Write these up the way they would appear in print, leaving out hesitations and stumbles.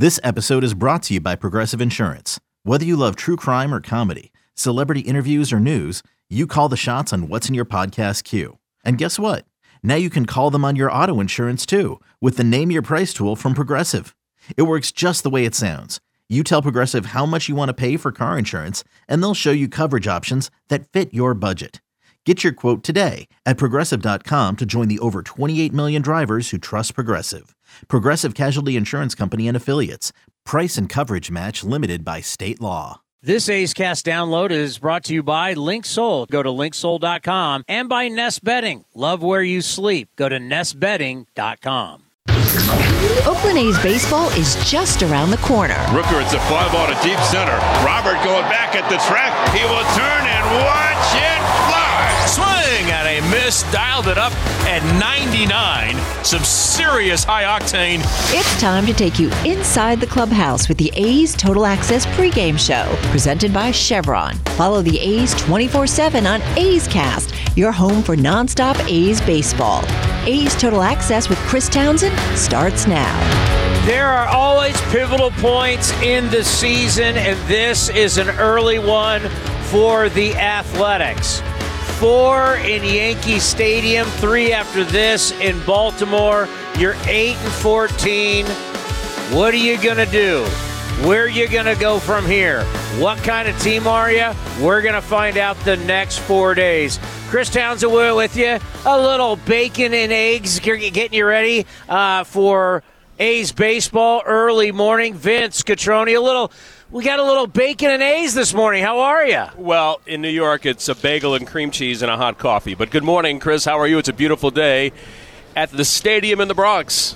This episode is brought to you by Progressive Insurance. Whether you love true crime or comedy, celebrity interviews or news, you call the shots on what's in your podcast queue. And guess what? Now you can call them on your auto insurance too with the Name Your Price tool from Progressive. It works just the way it sounds. You tell Progressive how much you want to pay for car insurance, and they'll show you coverage options that fit your budget. Get your quote today at Progressive.com to join the over 28 million drivers who trust Progressive. Progressive Casualty Insurance Company and Affiliates. Price and coverage match limited by state law. This A's Cast download is brought to you by LinkSoul. Go to LinkSoul.com and by Nest Bedding. Love where you sleep. Go to NestBedding.com. Oakland A's baseball is just around the corner. Rooker, it's a fly ball to deep center. Robert going back at the track. He will turn and watch it fly. Swing and a miss. Dialed it up at 99. Some serious high octane. It's time to take you inside the clubhouse with the A's Total Access pregame show, presented by Chevron. Follow the A's 24/7 on A's Cast, your home for nonstop A's baseball. A's Total Access with Chris Townsend starts now. There are always pivotal points in the season, and this is an early one for the Athletics. 4 in Yankee Stadium, 3 after this in Baltimore. You're 8-14. What are you going to do? Where are you going to go from here? What kind of team are you? We're going to find out the next 4 days. Chris Townsend with you. A little bacon and eggs getting you ready for A's baseball early morning. Vince Catroni, we got a little bacon and A's this morning. How are you? Well, in New York, it's a bagel and cream cheese and a hot coffee. But good morning, Chris. How are you? It's a beautiful day at the stadium in the Bronx.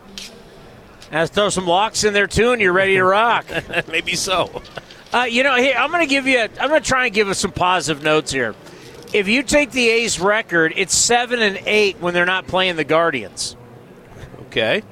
Let's throw some locks in there, too, and you're ready to rock. Maybe so. Here, I'm going to try and give us some positive notes here. If you take the A's record, it's 7-8 when they're not playing the Guardians. Okay.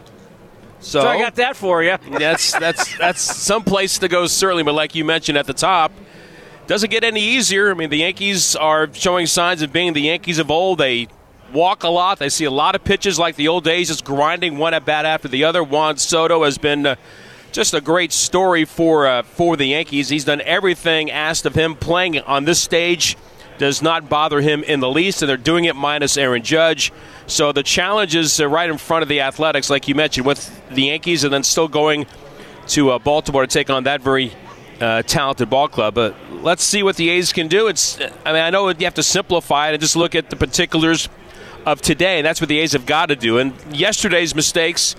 So I got that for you. That's some place to go, certainly. But like you mentioned at the top, doesn't get any easier. I mean, the Yankees are showing signs of being the Yankees of old. They walk a lot. They see a lot of pitches like the old days, just grinding one at bat after the other. Juan Soto has been just a great story for the Yankees. He's done everything asked of him. Playing on this stage does not bother him in the least, and they're doing it minus Aaron Judge. So the challenge is right in front of the Athletics, like you mentioned, with the Yankees, and then still going to Baltimore to take on that very talented ball club. But let's see what the A's can do. I know you have to simplify it and just look at the particulars of today, and that's what the A's have got to do. And yesterday's mistakes,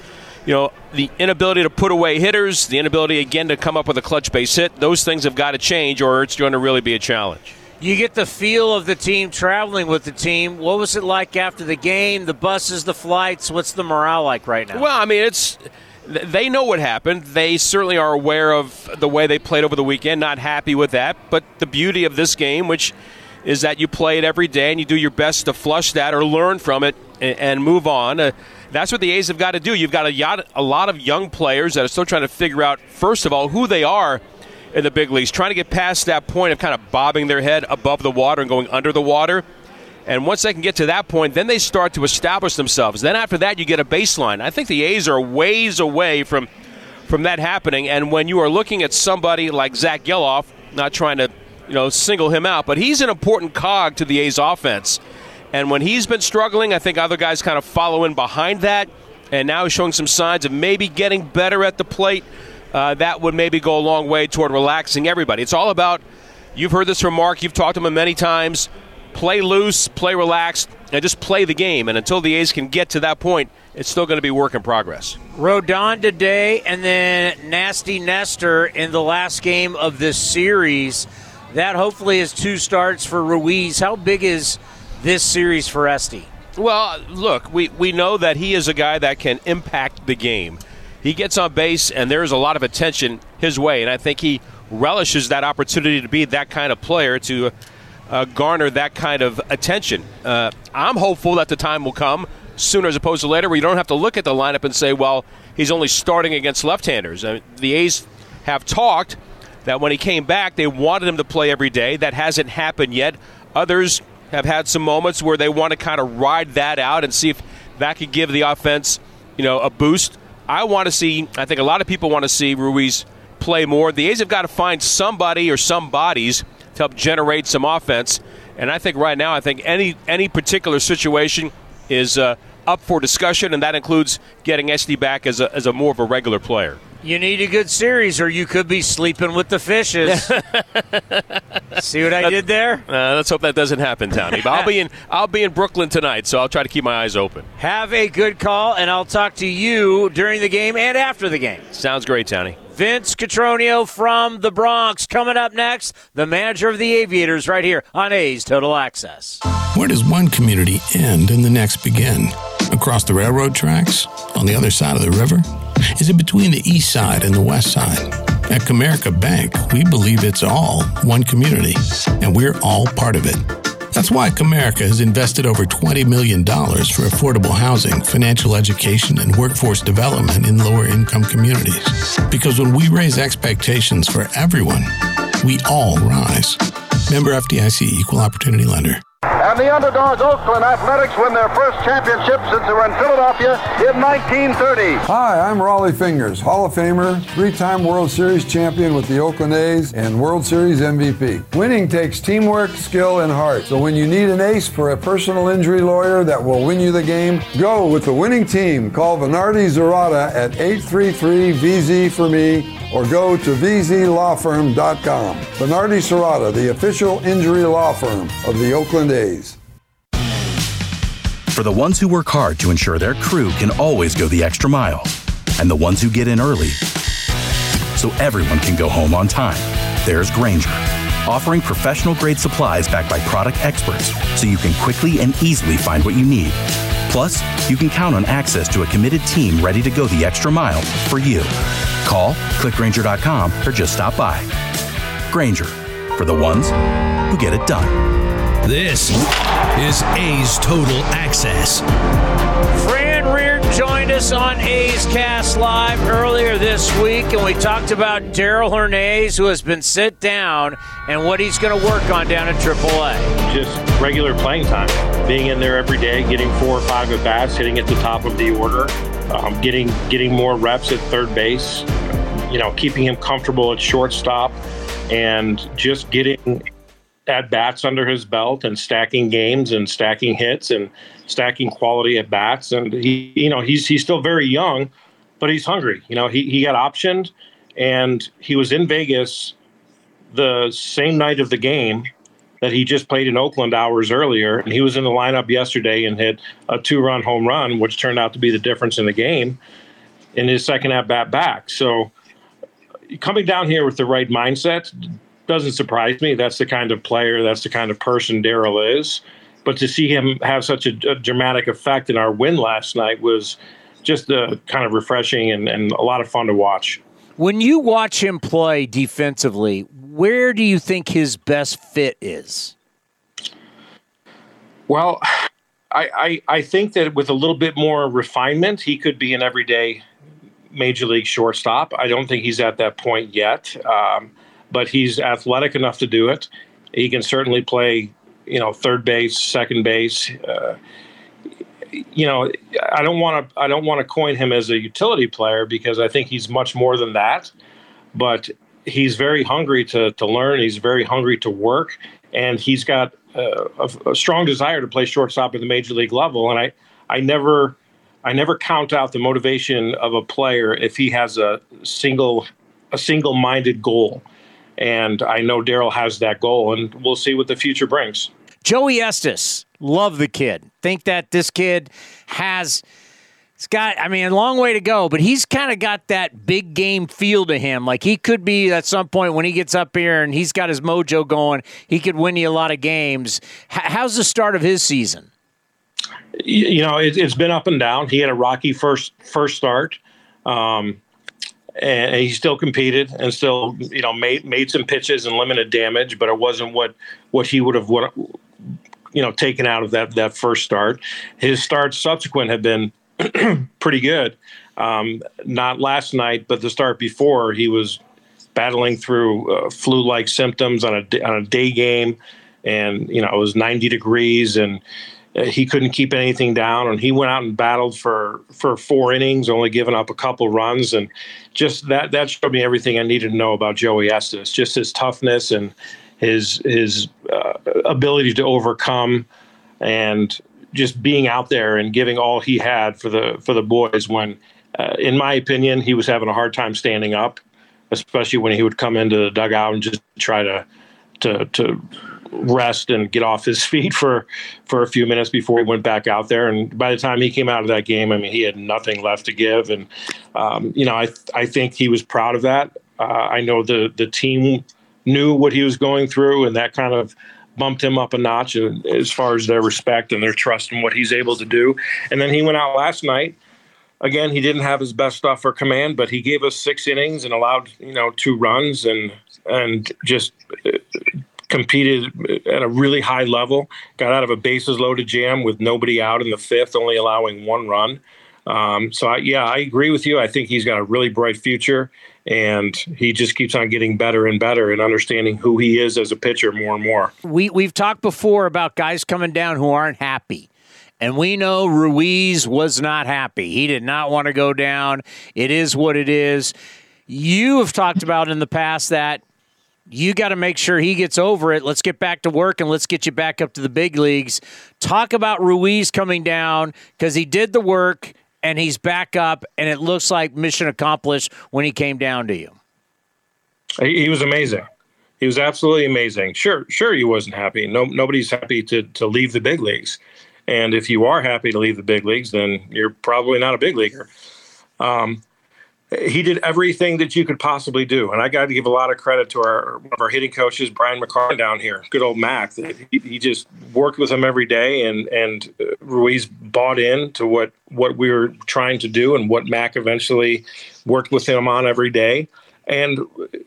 the inability to put away hitters, the inability, again, to come up with a clutch base hit, those things have got to change, or it's going to really be a challenge. You get the feel of the team traveling with the team. What was it like after the game, the buses, the flights? What's the morale like right now? Well, I mean, they know what happened. They certainly are aware of the way they played over the weekend, not happy with that. But the beauty of this game, which is that you play it every day and you do your best to flush that or learn from it and move on. That's what the A's have got to do. You've got a lot of young players that are still trying to figure out, first of all, who they are in the big leagues, trying to get past that point of kind of bobbing their head above the water and going under the water. And once they can get to that point, then they start to establish themselves. Then after that, you get a baseline. I think the A's are ways away from that happening. And when you are looking at somebody like Zach Gelof, not trying to single him out, but he's an important cog to the A's offense. And when he's been struggling, I think other guys kind of follow in behind that. And now he's showing some signs of maybe getting better at the plate. That would maybe go a long way toward relaxing everybody. It's all about, you've heard this from Mark, you've talked to him many times, play loose, play relaxed, and just play the game. And until the A's can get to that point, it's still going to be work in progress. Rodon today, and then Nasty Nestor in the last game of this series. That hopefully is 2 starts for Ruiz. How big is this series for Esty? Well, look, we know that he is a guy that can impact the game. He gets on base, and there's a lot of attention his way, and I think he relishes that opportunity to be that kind of player, to garner that kind of attention. I'm hopeful that the time will come sooner as opposed to later where you don't have to look at the lineup and say, well, he's only starting against left-handers. The A's have talked that when he came back, they wanted him to play every day. That hasn't happened yet. Others have had some moments where they want to kind of ride that out and see if that could give the offense, a boost. I think a lot of people want to see Ruiz play more. The A's have got to find somebody or some bodies to help generate some offense. And I think right now, any particular situation is up for discussion, and that includes getting SD back as a more of a regular player. You need a good series, or you could be sleeping with the fishes. See what I did there? Let's hope that doesn't happen, Townie. But I'll be in Brooklyn tonight, so I'll try to keep my eyes open. Have a good call, and I'll talk to you during the game and after the game. Sounds great, Townie. Vince Cotroneo from the Bronx. Coming up next, the manager of the Aviators right here on A's Total Access. Where does one community end and the next begin? Across the railroad tracks? On the other side of the river? Is it between the east side and the west side? At Comerica Bank, we believe it's all one community, and we're all part of it. That's why Comerica has invested over $20 million for affordable housing, financial education, and workforce development in lower-income communities. Because when we raise expectations for everyone, we all rise. Member FDIC, Equal Opportunity Lender. And the underdogs, Oakland Athletics, win their first championship since they were in Philadelphia in 1930. Hi, I'm Raleigh Fingers, Hall of Famer, three-time World Series champion with the Oakland A's, and World Series MVP. Winning takes teamwork, skill, and heart. So when you need an ace for a personal injury lawyer that will win you the game, go with the winning team. Call Venardi Zerata at 833-VZ-FOR-ME or go to vzlawfirm.com. Venardi Zerata, the official injury law firm of the Oakland A's. For the ones who work hard to ensure their crew can always go the extra mile, and the ones who get in early so everyone can go home on time, there's Grainger, offering professional-grade supplies backed by product experts so you can quickly and easily find what you need. Plus, you can count on access to a committed team ready to go the extra mile for you. Call, click Grainger.com, or just stop by. Grainger, for the ones who get it done. This is A's Total Access. Fran Reard joined us on A's Cast Live earlier this week, and we talked about Darell Hernaiz, who has been sit down, and what he's going to work on down at AAA. Just regular playing time, being in there every day, getting 4 or 5 at-bats, hitting at the top of the order, getting more reps at third base, keeping him comfortable at shortstop, and just getting at-bats under his belt and stacking games and stacking hits and stacking quality at-bats. And he's still very young, but he's hungry. He got optioned, and he was in Vegas the same night of the game that he just played in Oakland hours earlier, and he was in the lineup yesterday and hit a 2-run home run, which turned out to be the difference in the game in his second at-bat back. So coming down here with the right mindset doesn't surprise me. That's the kind of player, that's the kind of person Darell is. But to see him have such a dramatic effect in our win last night was just kind of refreshing and a lot of fun to watch. When you watch him play defensively, where do you think his best fit is? Well, I think that with a little bit more refinement, he could be an everyday major league shortstop. I don't think he's at that point yet. But he's athletic enough to do it. He can certainly play, third base, second base. I don't want to coin him as a utility player because I think he's much more than that. But he's very hungry to learn. He's very hungry to work, and he's got a strong desire to play shortstop at the major league level. And I never count out the motivation of a player if he has a single-minded goal. And I know Darell has that goal, and we'll see what the future brings. Joey Estes, love the kid. Think that this kid it's got, a long way to go, but he's kind of got that big game feel to him. Like he could be at some point when he gets up here and he's got his mojo going, he could win you a lot of games. How's the start of his season? It's been up and down. He had a rocky first start. And he still competed and still, made some pitches and limited damage, but it wasn't what he would have, taken out of that first start. His starts subsequent have been pretty good. Not last night, but the start before, he was battling through flu-like symptoms on a day game, and it was 90 degrees, and he couldn't keep anything down, and he went out and battled for 4 innings, only giving up a couple runs, and just that showed me everything I needed to know about Joey Estes. Just his toughness and his ability to overcome, and just being out there and giving all he had for the boys. When, in my opinion, he was having a hard time standing up, especially when he would come into the dugout and just try to rest and get off his feet for a few minutes before he went back out there. And by the time he came out of that game, I mean, he had nothing left to give. And, I think he was proud of that. I know the team knew what he was going through, and that kind of bumped him up a notch as far as their respect and their trust in what he's able to do. And then he went out last night. Again, he didn't have his best stuff for command, but he gave us 6 innings and allowed, 2 runs and just competed at a really high level, got out of a bases loaded jam with nobody out in the 5th, only allowing 1 run. I agree with you. I think he's got a really bright future, and he just keeps on getting better and better and understanding who he is as a pitcher more and more. We've talked before about guys coming down who aren't happy. And we know Ruiz was not happy. He did not want to go down. It is what it is. You have talked about in the past that you got to make sure he gets over it. Let's get back to work, and let's get you back up to the big leagues. Talk about Ruiz coming down, because he did the work, and he's back up, and it looks like mission accomplished when he came down to you. He was amazing. He was absolutely amazing. Sure he wasn't happy. Nobody's happy to leave the big leagues. And if you are happy to leave the big leagues, then you're probably not a big leaguer. He did everything that you could possibly do. And I got to give a lot of credit to one of our hitting coaches, Brian McCartan down here, good old Mac. He just worked with him every day, and Ruiz bought in to what we were trying to do and what Mac eventually worked with him on every day. And,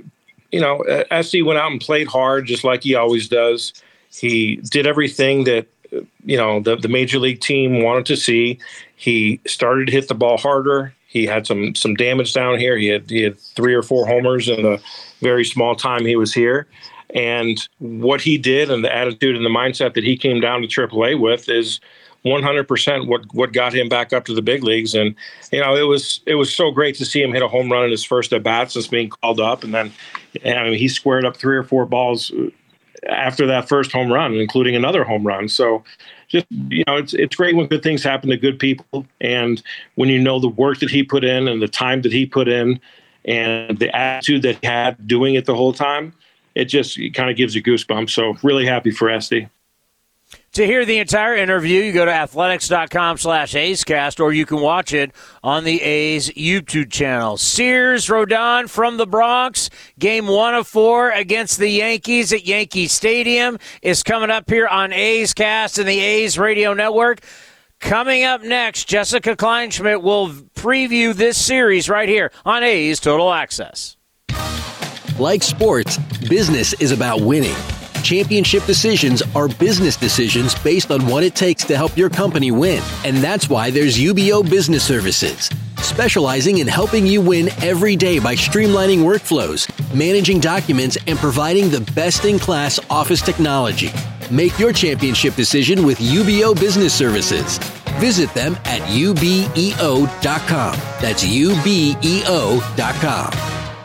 Esty went out and played hard just like he always does. He did everything that the major league team wanted to see. He started to hit the ball harder. He had some damage down here. He had 3 or 4 homers in the very small time he was here. And what he did and the attitude and the mindset that he came down to AAA with is 100% what got him back up to the big leagues. And it was so great to see him hit a home run in his first at bat since being called up. And then he squared up 3 or 4 balls after that first home run, including another home run. So just, it's great when good things happen to good people. And when you know the work that he put in and the time that he put in and the attitude that he had doing it the whole time, it kind of gives you goosebumps. So really happy for Esty. To hear the entire interview, you go to athletics.com/A'sCast, or you can watch it on the A's YouTube channel. Sears Rodon from the Bronx, game 1 of 4 against the Yankees at Yankee Stadium is coming up here on A's Cast and the A's Radio Network. Coming up next, Jessica Kleinschmidt will preview this series right here on A's Total Access. Like sports, business is about winning. Championship decisions are business decisions based on what it takes to help your company win. And that's why there's UBO Business Services, specializing in helping you win every day by streamlining workflows, managing documents, and providing the best-in-class office technology. Make your championship decision with UBO Business Services. Visit them at ubeo.com. That's ubeo.com.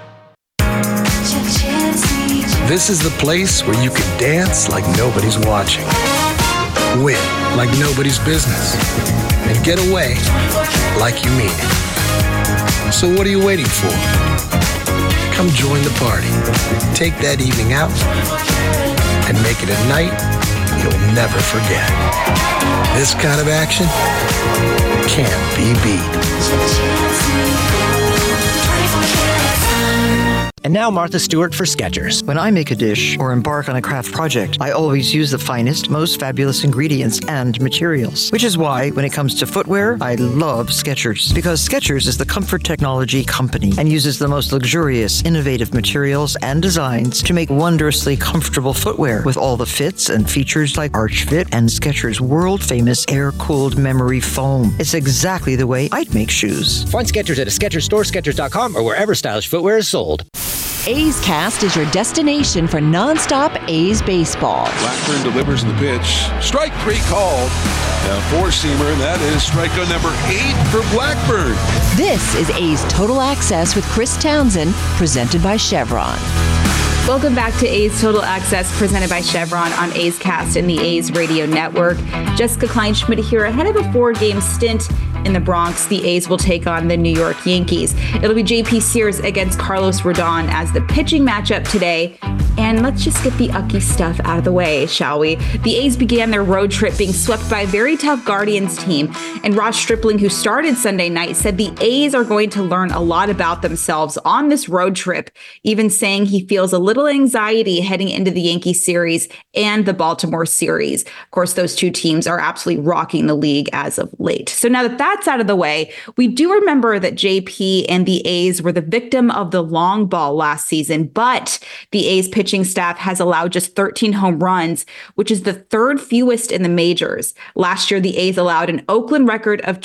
This is the place where you can dance like nobody's watching, win like nobody's business, and get away like you mean it. So what are you waiting for? Come join the party. Take that evening out and make it a night you'll never forget. This kind of action can't be beat. And now Martha Stewart for Skechers. When I make a dish or embark on a craft project, I always use the finest, most fabulous ingredients and materials. Which is why, when it comes to footwear, I love Skechers. Because Skechers is the comfort technology company and uses the most luxurious, innovative materials and designs to make wondrously comfortable footwear with all the fits and features like Arch Fit and Skechers' world-famous air-cooled memory foam. It's exactly the way I'd make shoes. Find Skechers at a Skechers store, Skechers.com, or wherever stylish footwear is sold. A's Cast is your destination for nonstop A's baseball. Blackburn delivers the pitch. Strike 3 called. Now four-seamer, and that is strikeout number 8 for Blackburn. This is A's Total Access with Chris Townsend, presented by Chevron. Welcome back to A's Total Access, presented by Chevron on A's Cast and the A's Radio Network. Jessica Kleinschmidt here. Ahead of a 4-game stint in the Bronx, the A's will take on the New York Yankees. It'll be J.P. Sears against Carlos Rodon as the pitching matchup today. And let's just get the ucky stuff out of the way, shall we? The A's began their road trip being swept by a very tough Guardians team. And Ross Stripling, who started Sunday night, said the A's are going to learn a lot about themselves on this road trip, even saying he feels a little anxiety heading into the Yankee series and the Baltimore series. Of course, those two teams are absolutely rocking the league as of late. So now that that's out of the way, we do remember that JP and the A's were the victim of the long ball last season, but the A's pitching staff has allowed just 13 home runs, which is the third fewest in the majors. Last year, the A's allowed an Oakland record of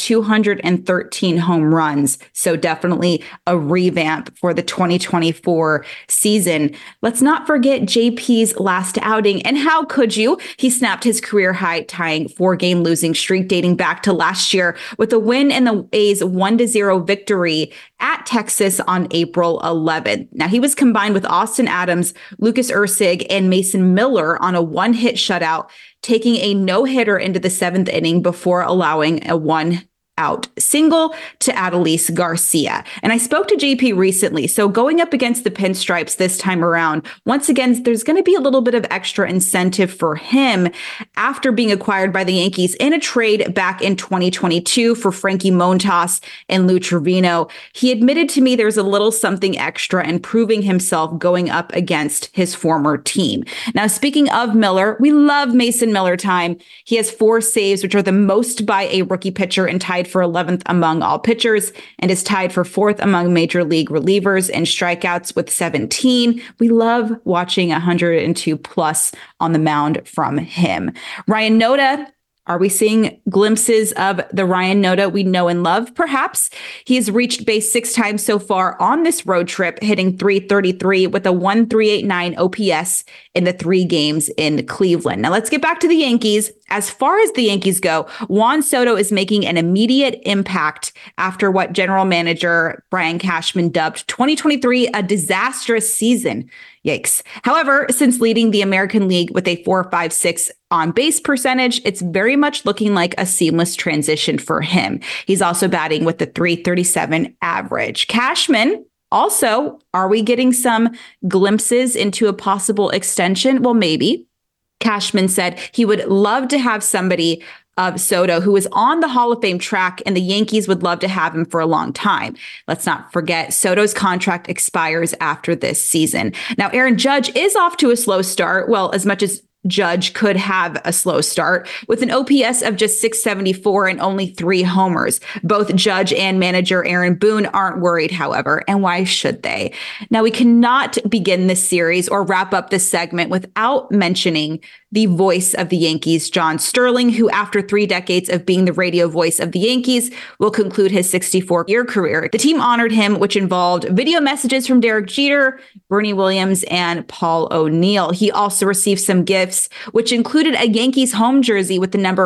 213 home runs. So definitely a revamp for the 2024 season. Let's not forget JP's last outing. And how could you? He snapped his career high tying 4-game losing streak dating back to last year with a win in the A's 1-0 victory at Texas on April 11th. Now, he was combined with Austin Adams, Lucas Erceg, and Mason Miller on a one-hit shutout, taking a no-hitter into the 7th inning before allowing a one-out single to Adolis Garcia. And I spoke to JP recently. So going up against the Pinstripes this time around, once again, there's going to be a little bit of extra incentive for him after being acquired by the Yankees in a trade back in 2022 for Frankie Montas and Lou Trevino. He admitted to me there's a little something extra in proving himself going up against his former team. Now, speaking of Miller, we love Mason Miller time. He has 4 saves, which are the most by a rookie pitcher, and tied for 11th among all pitchers, and is tied for 4th among major league relievers in strikeouts with 17. We love watching 102 plus on the mound from him. Ryan Noda. Are we seeing glimpses of the Ryan Noda we know and love? Perhaps. He's reached base 6 times so far on this road trip, hitting .333 with a 1.389 OPS in the 3 games in Cleveland. Now let's get back to the Yankees. As far as the Yankees go, Juan Soto is making an immediate impact after what general manager Brian Cashman dubbed 2023 a disastrous season. Yikes. However, since leading the American League with a .456 on-base percentage, it's very much looking like a seamless transition for him. He's also batting with the .337 average. Cashman, also, are we getting some glimpses into a possible extension? Well, maybe. Cashman said he would love to have somebody of Soto, who is on the Hall of Fame track, and the Yankees would love to have him for a long time. Let's not forget, Soto's contract expires after this season. Now, Aaron Judge is off to a slow start. Well, as much as Judge could have a slow start with an OPS of just .674 and only 3 homers. Both Judge and manager Aaron Boone aren't worried, however, and why should they? Now, we cannot begin this series or wrap up this segment without mentioning the voice of the Yankees, John Sterling, who after 3 decades of being the radio voice of the Yankees will conclude his 64-year career. The team honored him, which involved video messages from Derek Jeter, Bernie Williams, and Paul O'Neill. He also received some gifts, which included a Yankees home jersey with the number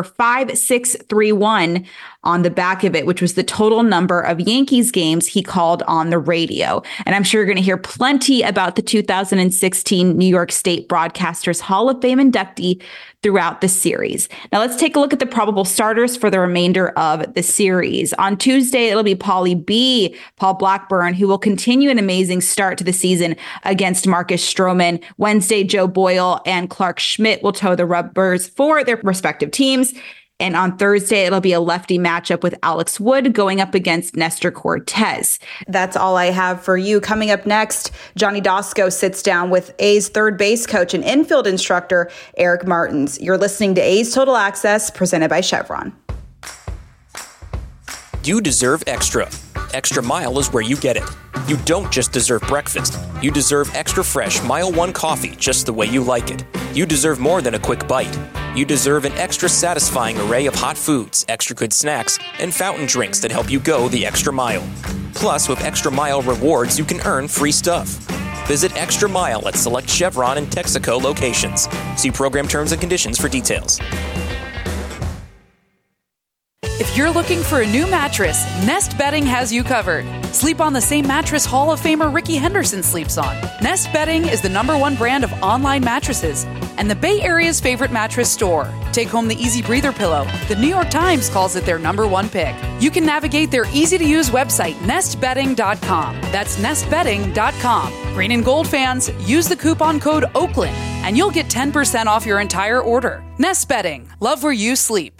5631 on the back of it, which was the total number of Yankees games he called on the radio. And I'm sure you're going to hear plenty about the 2016 New York State Broadcasters Hall of Fame inductee throughout the series. Now let's take a look at the probable starters for the remainder of the series. On Tuesday, it'll be Paulie B, Paul Blackburn, who will continue an amazing start to the season against Marcus Stroman. Wednesday, Joe Boyle and Clark Schmidt will toe the rubbers for their respective teams. And on Thursday, it'll be a lefty matchup with Alex Wood going up against Nestor Cortez. That's all I have for you. Coming up next, Johnny Dosko sits down with A's third base coach and infield instructor, Eric Martins. You're listening to A's Total Access, presented by Chevron. You deserve extra. Extra Mile is where you get it. You don't just deserve breakfast. You deserve extra fresh Mile 1 coffee just the way you like it. You deserve more than a quick bite. You deserve an extra satisfying array of hot foods, extra good snacks, and fountain drinks that help you go the extra mile. Plus, with Extra Mile rewards, you can earn free stuff. Visit Extra Mile at select Chevron and Texaco locations. See program terms and conditions for details. If you're looking for a new mattress, Nest Bedding has you covered. Sleep on the same mattress Hall of Famer Ricky Henderson sleeps on. Nest Bedding is the #1 brand of online mattresses and the Bay Area's favorite mattress store. Take home the Easy Breather pillow. The New York Times calls it their #1 pick. You can navigate their easy-to-use website, nestbedding.com. That's nestbedding.com. Green and gold fans, use the coupon code Oakland, and you'll get 10% off your entire order. Nest Bedding. Love where you sleep.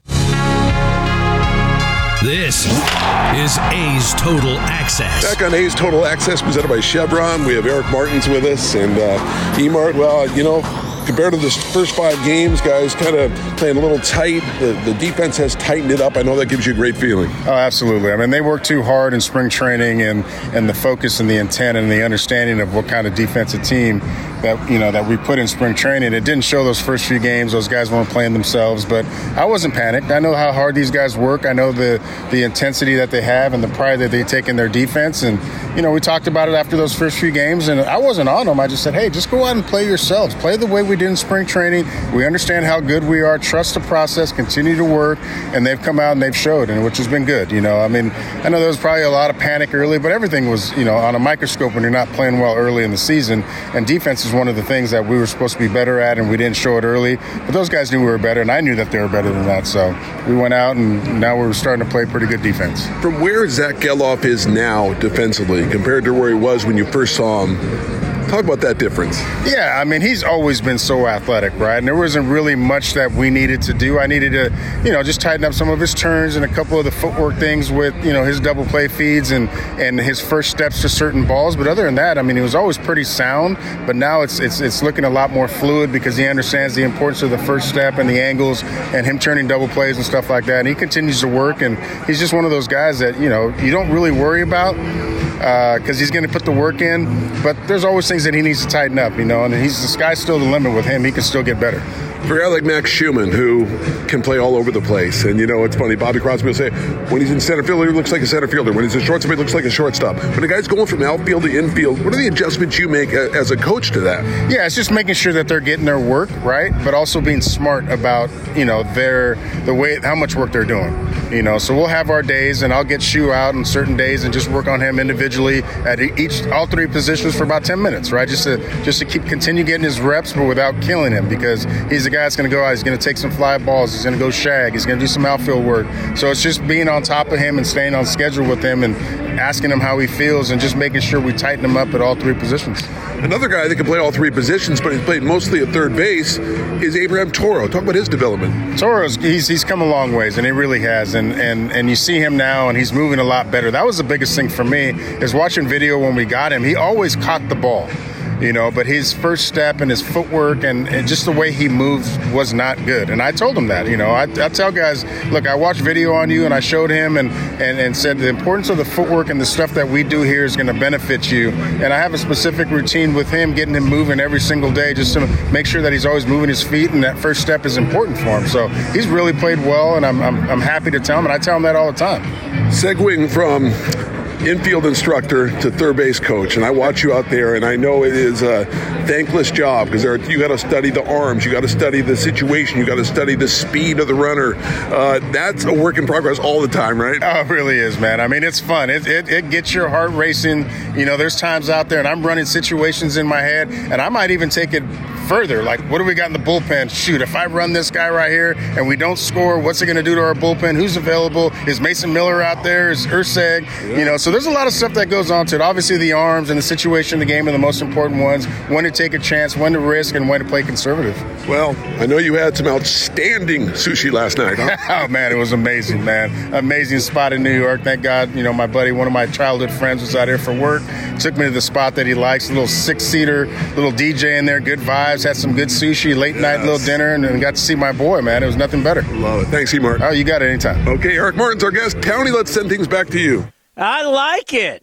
This is A's Total Access. Back on A's Total Access, presented by Chevron. We have Eric Martins with us. And E-Mart, well, compared to the first 5 games, guys kind of playing a little tight. The defense has tightened it up. I know that gives you a great feeling. Oh, absolutely. I mean, they worked too hard in spring training, and the focus and the intent and the understanding of what kind of defensive team that we put in spring training. It didn't show those first few games. Those guys weren't playing themselves, but I wasn't panicked. I know how hard these guys work. I know the intensity that they have and the pride that they take in their defense. And, we talked about it after those first few games, and I wasn't on them. I just said, hey, just go out and play yourselves. Play the way we did in spring training. We understand how good we are. Trust the process. Continue to work. And they've come out and they've showed, and which has been good. I know there was probably a lot of panic early, but everything was, on a microscope when you're not playing well early in the season. And defense is one of the things that we were supposed to be better at, and we didn't show it early. But those guys knew we were better, and I knew that they were better than that. So we went out, and now we're starting to play pretty good defense. From where Zach Geloff is now defensively compared to where he was when you first saw him, talk about that difference. Yeah, I mean, he's always been so athletic, right? And there wasn't really much that we needed to do. I needed to, just tighten up some of his turns and a couple of the footwork things with, his double play feeds and his first steps to certain balls. But other than that, I mean, he was always pretty sound. But now it's looking a lot more fluid because he understands the importance of the first step and the angles and him turning double plays and stuff like that. And he continues to work, and he's just one of those guys that, you don't really worry about because he's going to put the work in. But there's always things that he needs to tighten up, and the sky's still the limit with him. He can still get better. For a guy like Max Schumann, who can play all over the place, and it's funny, Bobby Crosby will say, when he's in center field, he looks like a center fielder. When he's in shortstop, he looks like a shortstop. When a guy's going from outfield to infield, what are the adjustments you make as a coach to that? Yeah, it's just making sure that they're getting their work, right? But also being smart about, how much work they're doing. So we'll have our days, and I'll get Shu out on certain days and just work on him individually at all 3 positions for about 10 minutes, right? Just to continue getting his reps, but without killing him, because he's a guy that's going to go out. He's going to take some fly balls. He's going to go shag. He's going to do some outfield work. So it's just being on top of him and staying on schedule with him and asking him how he feels and just making sure we tighten him up at all 3 positions. Another guy that can play all 3 positions, but he's played mostly at third base, is Abraham Toro. Talk about his development. Toro's he's come a long ways, and he really has. And you see him now, and he's moving a lot better. That was the biggest thing for me, is watching video when we got him. He always caught the ball. But his first step and his footwork and just the way he moves was not good. And I told him that, I tell guys, look, I watched video on you, and I showed him and said the importance of the footwork and the stuff that we do here is going to benefit you. And I have a specific routine with him, getting him moving every single day just to make sure that he's always moving his feet, and that first step is important for him. So he's really played well, and I'm happy to tell him, and I tell him that all the time. Segueing from infield instructor to third base coach, and I watch you out there, and I know it is a thankless job because you got to study the arms, you got to study the situation, you got to study the speed of the runner. That's a work in progress all the time, right? Oh, it really is, man. I mean, it's fun. It gets your heart racing. There's times out there, and I'm running situations in my head, and I might even take it further. Like, what do we got in the bullpen? Shoot, if I run this guy right here and we don't score, what's it going to do to our bullpen? Who's available? Is Mason Miller out there? Is Urseg? Yeah. So there's a lot of stuff that goes on to it. Obviously, the arms and the situation in the game are the most important ones. When to take a chance, when to risk, and when to play conservative. Well, I know you had some outstanding sushi last night, huh? Oh, man, it was amazing, man. Amazing spot in New York. Thank God, my buddy, one of my childhood friends was out here for work. Took me to the spot that he likes, a little 6-seater, little DJ in there, good vibes, had some good sushi, late night little dinner, and got to see my boy, man. It was nothing better. Love it. Thanks, E-Mart. Oh, you got it anytime. Okay, Eric Martin's our guest. Townie, let's send things back to you. I like it.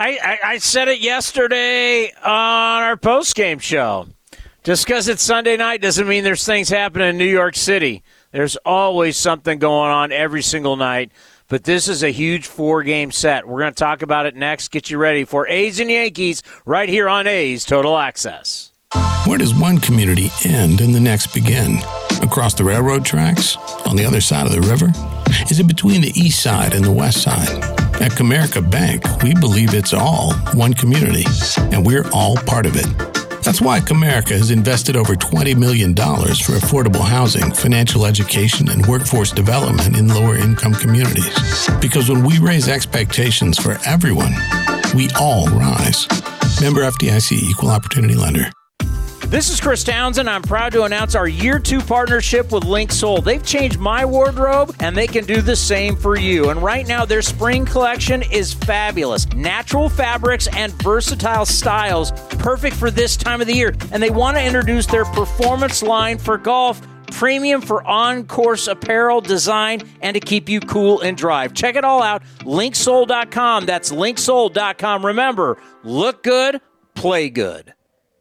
I said it yesterday on our post-game show. Just because it's Sunday night doesn't mean there's things happening in New York City. There's always something going on every single night. but this is a huge 4-game set. We're going to talk about it next. Get you ready for A's and Yankees right here on A's Total Access. Where does one community end and the next begin? Across the railroad tracks? On the other side of the river? Is it between the east side and the west side? At Comerica Bank, we believe it's all one community, and we're all part of it. That's why Comerica has invested over $20 million for affordable housing, financial education, and workforce development in lower-income communities. Because when we raise expectations for everyone, we all rise. Member FDIC, Equal Opportunity Lender. This is Chris Townsend. I'm proud to announce our Year 2 partnership with Link Soul. They've changed my wardrobe, and they can do the same for you. And right now, their spring collection is fabulous. Natural fabrics and versatile styles, perfect for this time of the year. And they want to introduce their performance line for golf, premium for on-course apparel design, and to keep you cool and dry. Check it all out, linksoul.com. That's linksoul.com. Remember, look good, play good.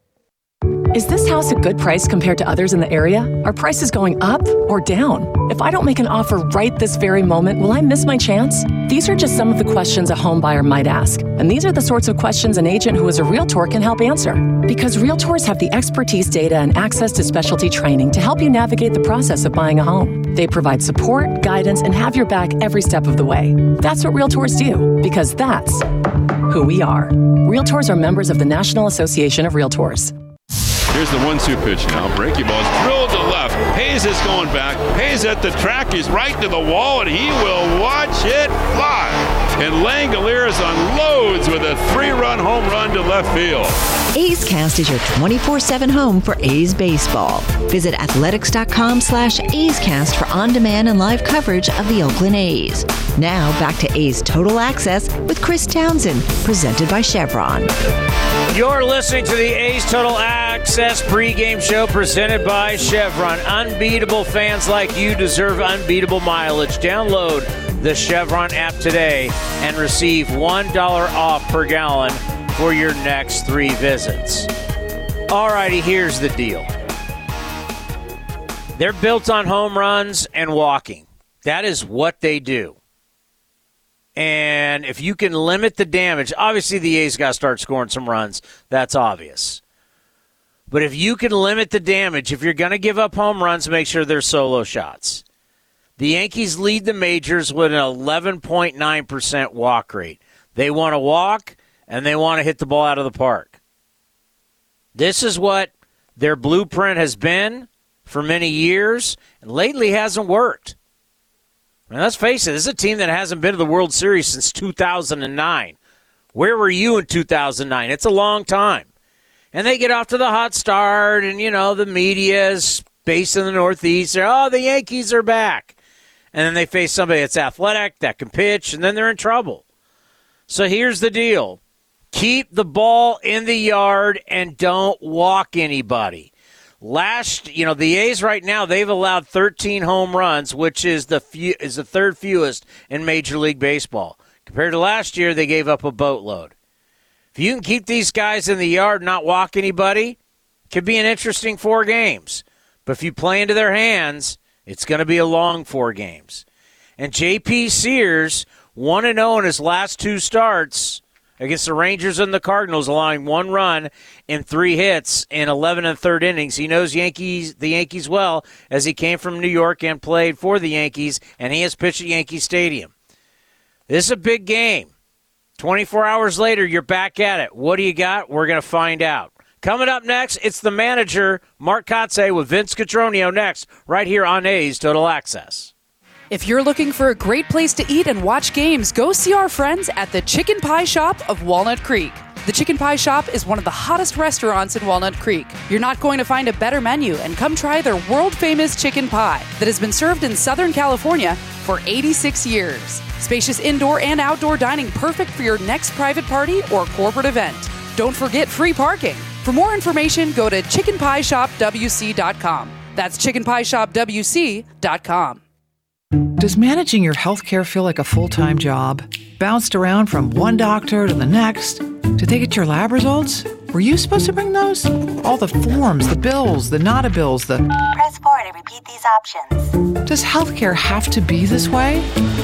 Is this house a good price compared to others in the area? Are prices going up or down? If I don't make an offer right this very moment, will I miss my chance? These are just some of the questions a home buyer might ask. And these are the sorts of questions an agent who is a Realtor can help answer. Because Realtors have the expertise, data, and access to specialty training to help you navigate the process of buying a home. They provide support, guidance, and have your back every step of the way. That's what Realtors do, because that's who we are. Realtors are members of the National Association of Realtors. Here's the 1-2 pitch now. Breaking ball is drilled to left. Hayes is going back. Hayes at the track. He's right to the wall, and he will watch it fly. And Langoliers unloads with a 3-run home run to left field. A's Cast is your 24/7 home for A's baseball. Visit athletics.com/A's Cast for on-demand and live coverage of the Oakland A's. Now back to A's Total Access with Chris Townsend, presented by Chevron. You're listening to the A's Total Access pregame show presented by Chevron. Unbeatable fans like you deserve unbeatable mileage. Download the Chevron app today and receive $1 off per gallon for your next 3 visits. Alrighty, here's the deal. They're built on home runs and walking. That is what they do. And if you can limit the damage, obviously the A's got to start scoring some runs. That's obvious. But if you can limit the damage, if you're going to give up home runs, make sure they're solo shots. The Yankees lead the majors with an 11.9% walk rate. They want to walk, and they want to hit the ball out of the park. This is what their blueprint has been for many years, and lately hasn't worked. I mean, let's face it, this is a team that hasn't been to the World Series since 2009. Where were you in 2009? It's a long time. And they get off to the hot start, and, the media is based in the Northeast. They're, the Yankees are back. And then they face somebody that's athletic, that can pitch, and then they're in trouble. So here's the deal. Keep the ball in the yard and don't walk anybody. The A's right now, they've allowed 13 home runs, which is the third fewest in Major League Baseball. Compared to last year, they gave up a boatload. If you can keep these guys in the yard and not walk anybody, it could be an interesting 4 games. But if you play into their hands, it's going to be a long 4 games. And J.P. Sears, 1-0 in his last 2 starts against the Rangers and the Cardinals, allowing 1 run in 3 hits in 11 1/3 innings. He knows the Yankees well, as he came from New York and played for the Yankees, and he has pitched at Yankee Stadium. This is a big game. 24 hours later, you're back at it. What do you got? We're going to find out. Coming up next, it's the manager, Mark Kotsay, with Vince Cotroneo next, right here on A's Total Access. If you're looking for a great place to eat and watch games, go see our friends at the Chicken Pie Shop of Walnut Creek. The Chicken Pie Shop is one of the hottest restaurants in Walnut Creek. You're not going to find a better menu, and come try their world-famous chicken pie that has been served in Southern California for 86 years. Spacious indoor and outdoor dining, perfect for your next private party or corporate event. Don't forget free parking. For more information, go to chickenpieshopwc.com. That's chickenpieshopwc.com. Does managing your healthcare feel like a full-time job? Bounced around from one doctor to the next? Did they get your lab results? Were you supposed to bring those? All the forms, the bills, the NADA bills, the... Press 4 to repeat these options. Does healthcare have to be this way?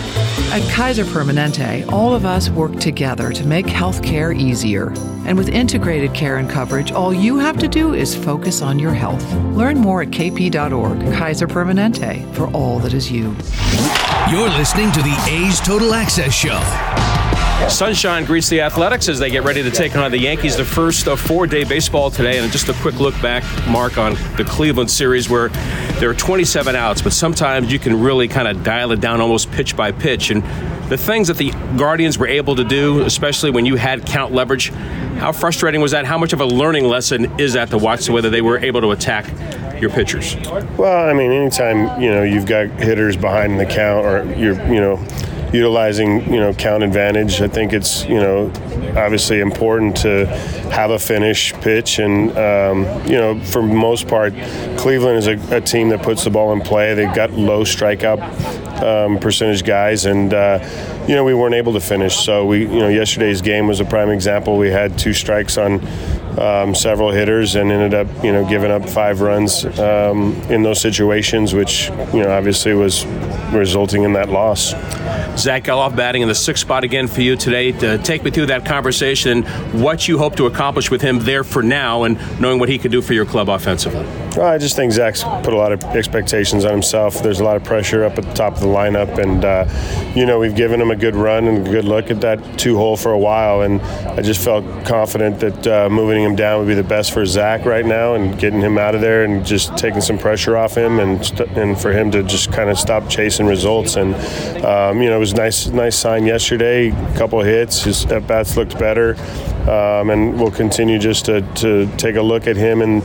At Kaiser Permanente, all of us work together to make healthcare easier. And with integrated care and coverage, all you have to do is focus on your health. Learn more at kp.org. Kaiser Permanente, for all that is you. You're listening to the A's Total Access Show. Sunshine greets the Athletics as they get ready to take on the Yankees, the first of 4-day baseball today. And just a quick look back, Mark, on the Cleveland series where there are 27 outs, but sometimes you can really kind of dial it down almost pitch by pitch. And the things that the Guardians were able to do, especially when you had count leverage, how frustrating was that? How much of a learning lesson is that to watch whether they were able to attack your pitchers? Well, I mean, anytime, you've got hitters behind the count or you're, utilizing, count advantage. I think it's, obviously important to have a finish pitch. And, for the most part, Cleveland is a team that puts the ball in play. They've got low strikeout percentage guys. And, we weren't able to finish. So yesterday's game was a prime example. We had 2 strikes on several hitters and ended up, giving up 5 runs in those situations, which, obviously was resulting in that loss. Zach Gelof batting in the 6th spot again for you today. Take me through that conversation and what you hope to accomplish with him there for now and knowing what he can do for your club offensively. Well, I just think Zach's put a lot of expectations on himself. There's a lot of pressure up at the top of the lineup, and, we've given him a good run and a good look at that 2-hole for a while, and I just felt confident that moving him down would be the best for Zach right now and getting him out of there and just taking some pressure off him and for him to just kind of stop chasing results. And, it was nice sign yesterday, a couple of hits, his at-bats looked better, and we'll continue just to take a look at him and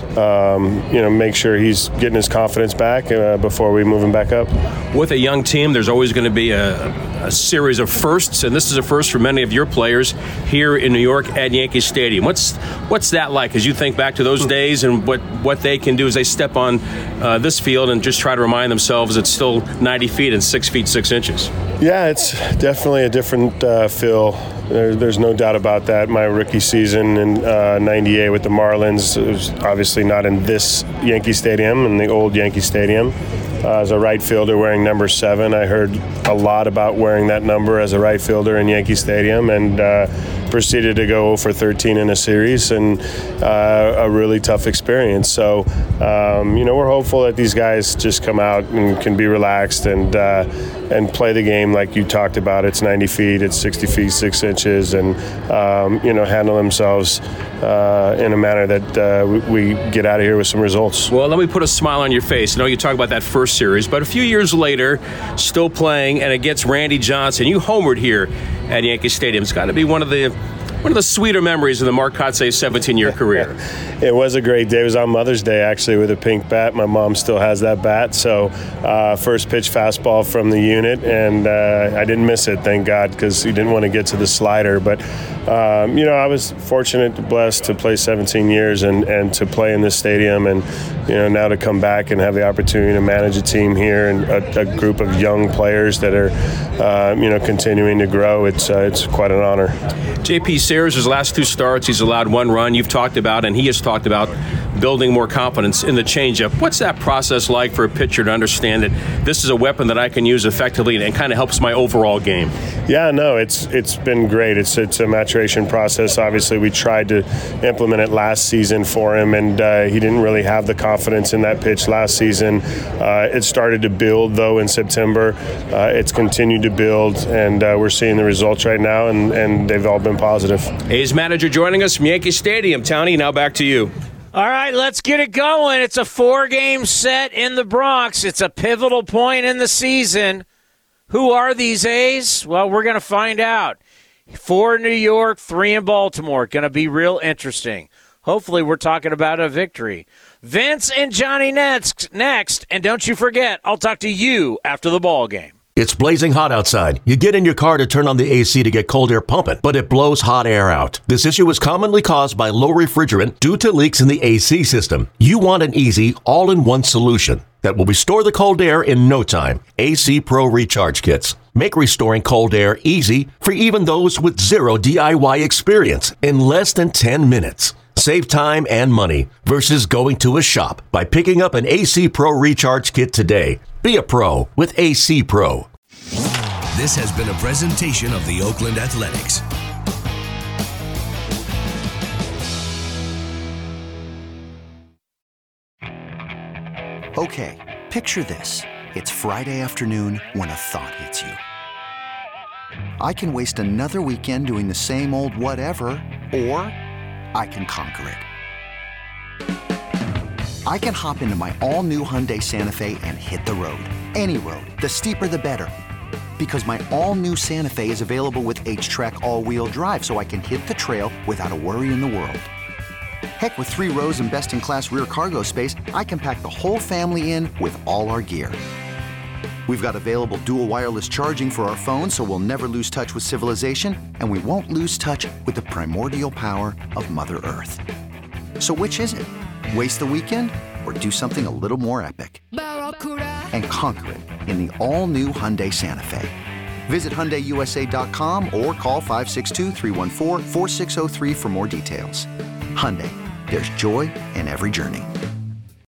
make sure he's getting his confidence back before we move him back up. With a young team, there's always going to be a series of firsts, and this is a first for many of your players here in New York at Yankee Stadium. What's that like as you think back to those days and what they can do as they step on this field and just try to remind themselves it's still 90 feet and 6 feet 6 inches? Yeah, it's definitely a different feel. There's no doubt about that. My rookie season in '98 with the Marlins, it was obviously not in this Yankee Stadium, in the old Yankee Stadium. As a right fielder wearing number 7, I heard a lot about wearing that number as a right fielder in Yankee Stadium, and proceeded to go 0 for 13 in a series, and a really tough experience. So, we're hopeful that these guys just come out and can be relaxed and play the game like you talked about. It's 90 feet, it's 60 feet 6 inches, and handle themselves in a manner that we get out of here with some results. Well, let me put a smile on your face. I know you talk about that first series, but a few years later, still playing, and against Randy Johnson, you homered here at Yankee Stadium. It's got to be one of the sweeter memories of the Mark Kotsay 17-year career. It was a great day. It was on Mother's Day, actually, with a pink bat. My mom still has that bat. So first pitch fastball from the unit, and I didn't miss it, thank God, because he didn't want to get to the slider. But, I was fortunate, blessed to play 17 years and to play in this stadium, and, now to come back and have the opportunity to manage a team here and a group of young players that are, continuing to grow. It's quite an honor. J.P. Sears, his last 2 starts, he's allowed 1 run. You've talked about, and he has talked about, building more confidence in the changeup. What's that process like for a pitcher to understand that this is a weapon that I can use effectively and kind of helps my overall game? Yeah, no, it's been great. It's a maturation process. Obviously, we tried to implement it last season for him, and he didn't really have the confidence in that pitch last season. It started to build, though, in September. It's continued to build, and we're seeing the results right now, and they've all been positive. A's manager joining us from Yankee Stadium. Townie, now back to you. All right, let's get it going. It's a 4-game set in the Bronx. It's a pivotal point in the season. Who are these A's? Well, we're going to find out. 4 in New York, 3 in Baltimore. Going to be real interesting. Hopefully, we're talking about a victory. Vince and Johnny next. And don't you forget, I'll talk to you after the ball game. It's blazing hot outside. You get in your car to turn on the AC to get cold air pumping, but it blows hot air out. This issue is commonly caused by low refrigerant due to leaks in the AC system. You want an easy, all-in-one solution that will restore the cold air in no time. AC Pro Recharge Kits make restoring cold air easy for even those with zero DIY experience in less than 10 minutes. Save time and money versus going to a shop by picking up an AC Pro Recharge Kit today. Be a pro with AC Pro. This has been a presentation of the Oakland Athletics. Okay, picture this. It's Friday afternoon when a thought hits you. I can waste another weekend doing the same old whatever, or I can conquer it. I can hop into my all-new Hyundai Santa Fe and hit the road. Any road. The steeper, the better. Because my all-new Santa Fe is available with H-Track all-wheel drive, so I can hit the trail without a worry in the world. Heck, with 3 rows and best-in-class rear cargo space, I can pack the whole family in with all our gear. We've got available dual wireless charging for our phones, so we'll never lose touch with civilization, and we won't lose touch with the primordial power of Mother Earth. So which is it? Waste the weekend or do something a little more epic? And conquer it in the all-new Hyundai Santa Fe. Visit HyundaiUSA.com or call 562-314-4603 for more details. Hyundai, there's joy in every journey.